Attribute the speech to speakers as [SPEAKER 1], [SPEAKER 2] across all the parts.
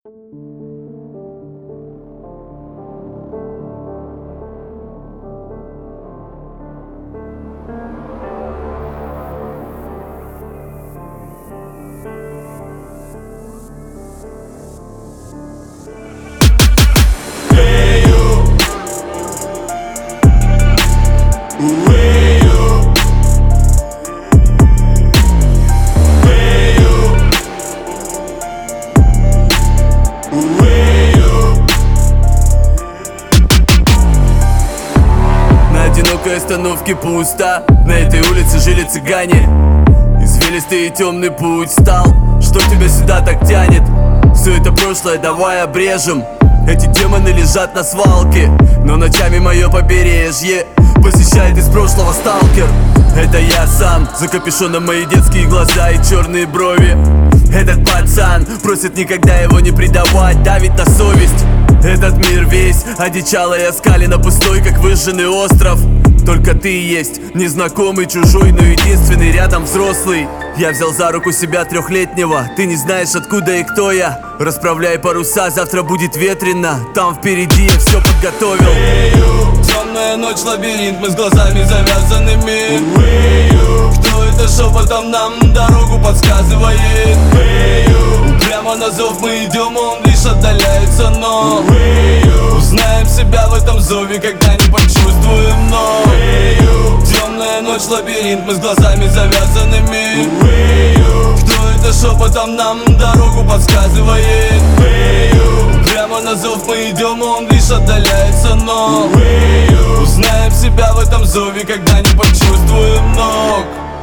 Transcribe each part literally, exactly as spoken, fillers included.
[SPEAKER 1] На одинокой остановке пусто, на этой улице жили цыгане. Извилистый и темный путь стал, что тебя сюда так тянет? Все это прошлое давай обрежем. Эти демоны лежат на свалке, но ночами мое побережье посещает из прошлого сталкер. Это я сам, за капюшоном мои детские глаза и черные брови. Этот пацан просит никогда его не предавать, давит на совесть. Этот мир весь одичалый, оскаленно пустой, как выжженный остров. Только ты есть, незнакомый, чужой, но единственный рядом взрослый. Я взял за руку себя трехлетнего, ты не знаешь откуда и кто я. Расправляй паруса, завтра будет ветрено, там впереди я все подготовил.
[SPEAKER 2] Темная ночь, лабиринт, мы с глазами завязанными. Кто это шепотом нам дорогу подсказывает? Прямо на зов мы идем, он лишь отдаляется, но узнаем себя в этом зове, когда не почувствуем, но темная ночь, лабиринт, мы с глазами завязанными. Кто это шепотом нам дорогу подсказывает? Прямо на зов мы идем, он лишь отдаляется, но узнаем себя в этом зове, когда не почувствуем ног.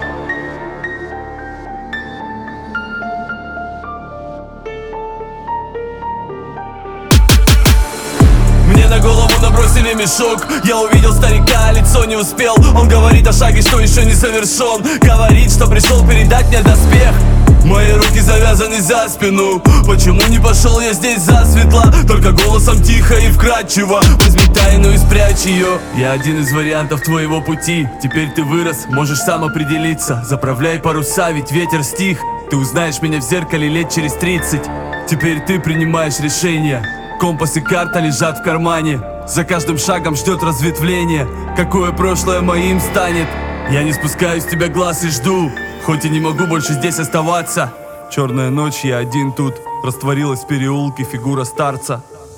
[SPEAKER 2] Мне на голову набросили мешок, я увидел старика, лицо не успел. Он говорит о шаге, что еще не совершен, говорит, что пришел передать мне доспех. Мои руки завязаны за спину, почему не пошел я здесь засветло? Только голосом тихо и вкрадчиво: возьми тайну и спрячь ее. Я один из вариантов твоего пути, теперь ты вырос, можешь сам определиться. Заправляй паруса, ведь ветер стих, ты узнаешь меня в зеркале лет через тридцать. Теперь ты принимаешь решение, компас и карта лежат в кармане. За каждым шагом ждет разветвление, какое прошлое моим станет. Я не спускаю с тебя глаз и жду, хоть и не могу больше здесь оставаться. Черная ночь, я один тут, растворилась в переулке фигура старца.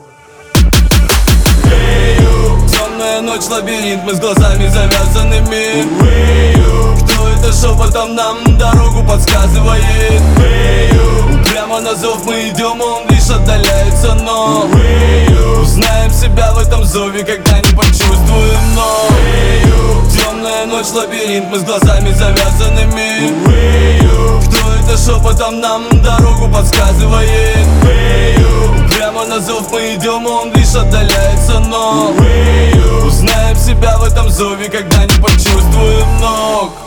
[SPEAKER 2] Темная ночь, лабиринт, мы с глазами завязанными. Кто это шепотом нам дорогу подсказывает? Прямо на зов мы идем, он лишь отдаляется, но узнаем себя в этом зове, когда не почувствуем ног. Темная ночь, лабиринт, мы с глазами завязанными. Кто это шепотом нам дорогу подсказывает? Прямо на зов мы идем, он лишь отдаляется, но узнаем себя в этом зове, когда не почувствуем ног.